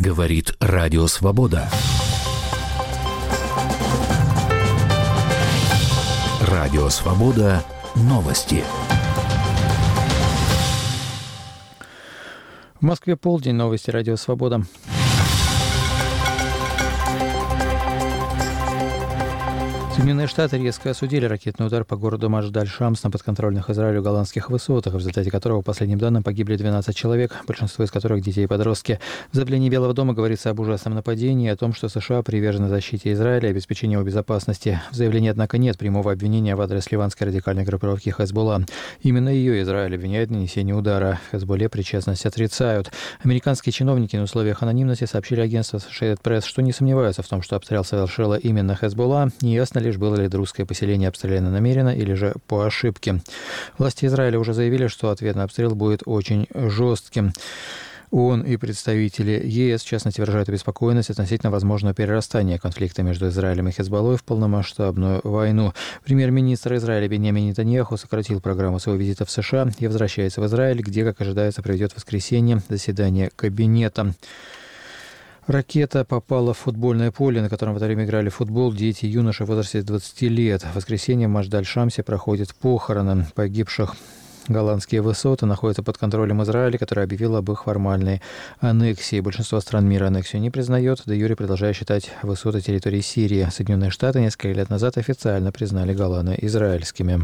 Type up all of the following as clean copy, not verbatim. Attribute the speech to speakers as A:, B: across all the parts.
A: Говорит Радио Свобода. Радио Свобода. Новости.
B: В Москве полдень. Новости Радио Свобода. Соединенные Штаты резко осудили ракетный удар по городу Мадждаль-Шамс на подконтрольных Израилю голландских высотах, в результате которого, по последним данным, погибли 12 человек, большинство из которых дети и подростки. В заявлении Белого дома говорится об ужасном нападении и о том, что США привержены защите Израиля и обеспечению его безопасности. В заявлении, однако, нет прямого обвинения в адрес ливанской радикальной группировки Хезболла. Именно ее Израиль обвиняет в нанесении удара. Хезболле причастность отрицают. Американские чиновники на условиях анонимности сообщили агентству Associated Press, что не сомневаются в том, что обстрел совершила именно Хезболла. Неясно лишь, было ли русское поселение обстреляно намеренно или же по ошибке. Власти Израиля уже заявили, что ответ на обстрел будет очень жестким. ООН и представители ЕС, в частности, выражают обеспокоенность относительно возможного перерастания конфликта между Израилем и Хезболлой в полномасштабную войну. Премьер-министр Израиля Биньямин Нетаньяху сократил программу своего визита в США и возвращается в Израиль, где, как ожидается, проведет в воскресенье заседание кабинета. Ракета попала в футбольное поле, на котором в это время играли в футбол дети и юноши в возрасте 20 лет. В воскресенье в Мадждаль-Шамсе проходят похороны погибших. Голландские высоты находятся под контролем Израиля, который объявил об их формальной аннексии. Большинство стран мира аннексию не признает, де юре продолжая считать высоты территории Сирии. Соединенные Штаты несколько лет назад официально признали Голланы израильскими.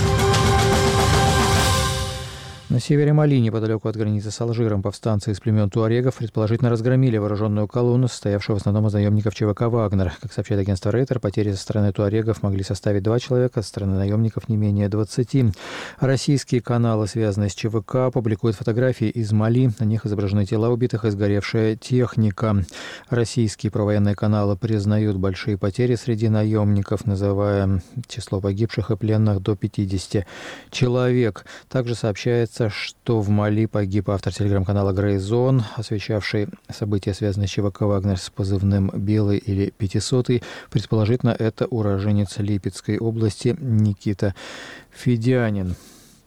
B: На севере Мали, неподалеку от границы с Алжиром, повстанцы из племен туарегов предположительно разгромили вооруженную колонну, состоявшую в основном из наемников ЧВК «Вагнер». Как сообщает агентство Рейтер, потери со стороны туарегов могли составить 2 человека, со стороны наемников не менее 20. Российские каналы, связанные с ЧВК, публикуют фотографии из Мали. На них изображены тела убитых и сгоревшая техника. Российские провоенные каналы признают большие потери среди наемников, называя число погибших и пленных до 50 человек. Также сообщается, что в Мали погиб автор телеграм-канала Grey Zone, освещавший события, связанные с ЧВК «Вагнер» с позывным «Белый» или «500». Предположительно, это уроженец Липецкой области Никита Федянин.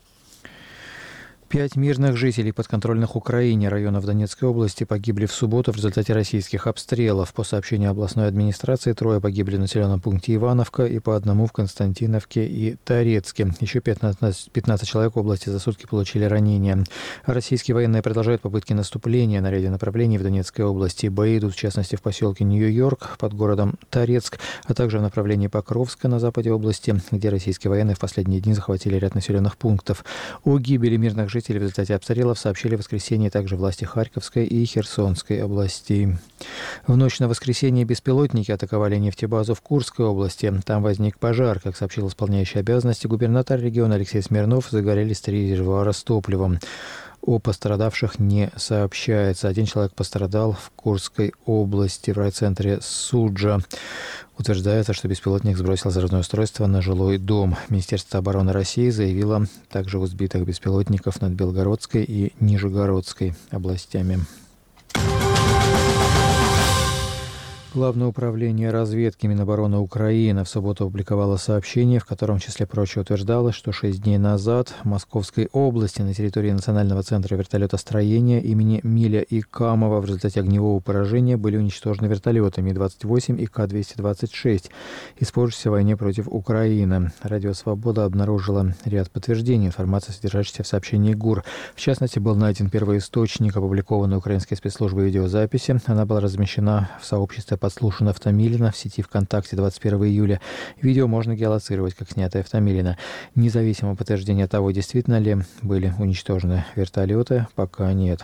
B: 5 мирных жителей подконтрольных Украине районов Донецкой области погибли в субботу в результате российских обстрелов. По сообщению областной администрации, 3 погибли в населенном пункте Ивановка и по 1 в Константиновке и Торецке. Еще 15 человек в области за сутки получили ранения. Российские военные продолжают попытки наступления на ряде направлений в Донецкой области. Бои идут, в частности, в поселке Нью-Йорк под городом Торецк, а также в направлении Покровска на западе области, где российские военные в последние дни захватили ряд населенных пунктов. О гибели мирных жителей в результате обстрелов сообщили в воскресенье также власти Харьковской и Херсонской областей. В ночь на воскресенье беспилотники атаковали нефтебазу в Курской области. Там возник пожар. Как сообщил исполняющий обязанности губернатор региона Алексей Смирнов, загорелись 3 резервуара с топливом. О пострадавших не сообщается. 1 человек пострадал в Курской области, в райцентре Суджа. Утверждается, что беспилотник сбросил взрывное устройство на жилой дом. Министерство обороны России заявило также о сбитых беспилотников над Белгородской и Нижегородской областями. Главное управление разведки Минобороны Украины в субботу опубликовало сообщение, в котором, в числе прочего, утверждалось, что 6 дней назад в Московской области на территории Национального центра вертолетостроения имени Миля Икамова в результате огневого поражения были уничтожены вертолеты Ми-28 и К-226, использующиеся в войне против Украины. Радио «Свобода» обнаружила ряд подтверждений информации, содержащейся в сообщении ГУР. В частности, был найден первоисточник, опубликованной украинской спецслужбой видеозаписи. Она была размещена в сообществе подслушано в Томилино в сети ВКонтакте 21 июля. Видео можно геолоцировать как снятое в Томилино. Независимого подтверждения того, действительно ли были уничтожены вертолеты, пока нет.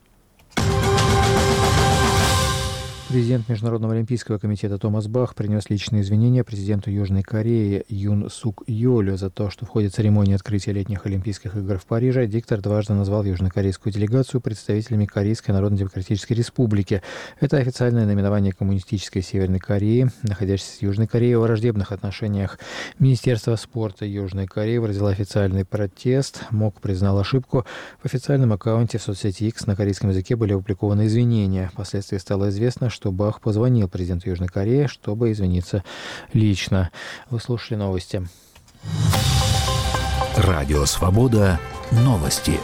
B: Президент Международного олимпийского комитета Томас Бах принес личные извинения президенту Южной Кореи Юн Сук Йолю за то, что в ходе церемонии открытия летних Олимпийских игр в Париже диктатор дважды назвал южнокорейскую делегацию представителями Корейской Народно-Демократической Республики. Это официальное наименование коммунистической Северной Кореи, находящейся с Южной Кореей во враждебных отношениях. Министерство спорта Южной Кореи выразило официальный протест. МОК признал ошибку. В официальном аккаунте в соцсети X на корейском языке были опубликованы извинения. Впоследствии стало известно, что Бах позвонил президенту Южной Кореи, чтобы извиниться лично. Вы слушали новости.
A: Радио «Свобода». Новости.